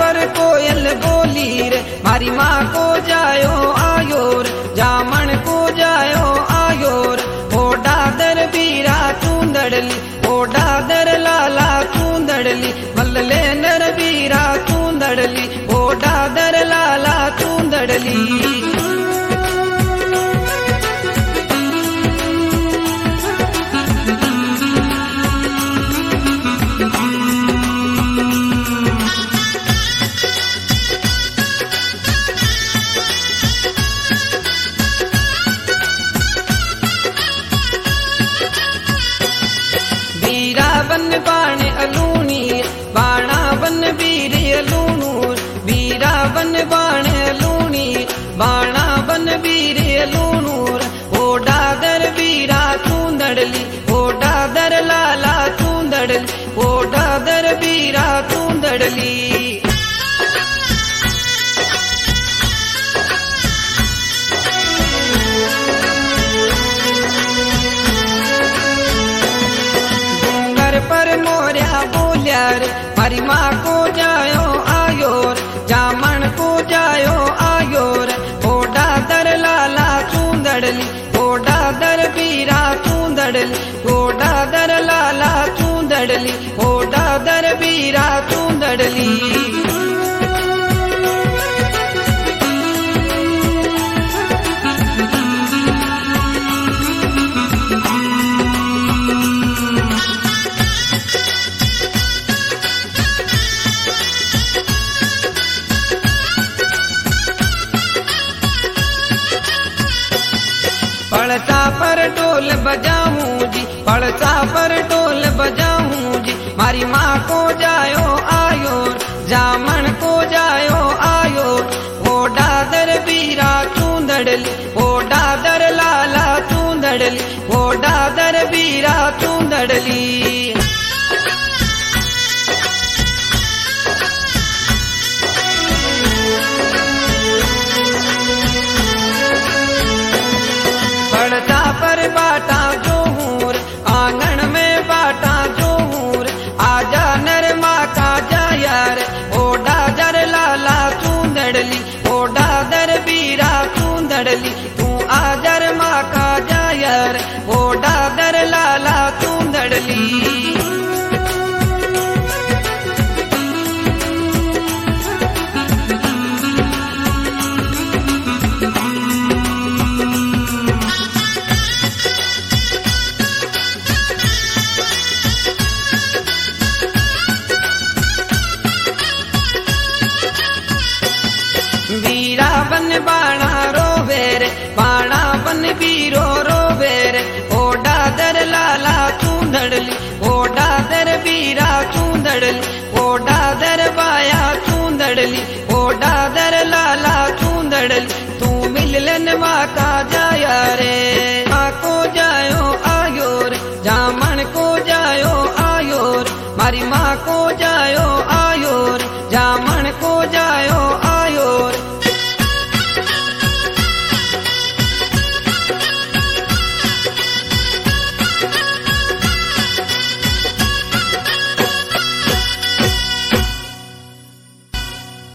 पर कोयल बोली रे, मारी माँ को जायो आयो रे, जामन को जायो आयो रे। ओ डादर बीरा चूंदड़ली, ओ डादर लाला चूंदड़ली, मल्ले नर बीरा चूंदड़ली, ओ डादर लाला चूंदड़ली। बन बाण अलूनी, बाणा बन बीर अलूनूर, बीरा बन बाण अलूनी, बाणा बन बीर अलूनूर। ओ डादर बीरा चूंदड़ली, ओ डादर लाला चूंदड़ली, ओ डादर बीरा चूंदड़ली। पर मोरिया बोलिया रे, मारी माँ को जायो आयो रे, जामन को जायो आयो रे। ओ डादर लाला चूंदड़ली, ओ डादर बीरा चूंदड़ली, ओ डादर लाला चूंदड़ली, ओ डादर बीरा चूंदड़ली। पड़सा पर ढोल बजाऊं जी, पड़सा पर ढोल बजाऊं जी, मारी माँ को जायो आयो, जामन को जायो आयो। ओ डादर बीरा चूंदड़ली, ओ डादर लाला चूंदड़ली, ओ डादर बीरा चूंदड़ली। पड़ता पर बाटा जो हूर, आंगन में बाटा जो हूर, आजा नर माँ का जाया रे। ओ डादर लाला चूंदड़ली, ओ डादर बीरा चूंदड़ली, तू आजर माँ का जाया रे। ओ डादर लाला चूंदड़ली। बीरा बन बाणा रोवे रे, बाणा बन बीरो रोवे रे। ओ डादर लाला चूंदड़ली, ओ डादर बीरा चूंदड़ली, ओ डादर बाया चूंदड़ली, ओ डादर लाला चूंदड़ली, तू मिलन माँ का जाया रे। माँ को जायो आयो रे, जामन को जायो आयो रे, मारी माँ को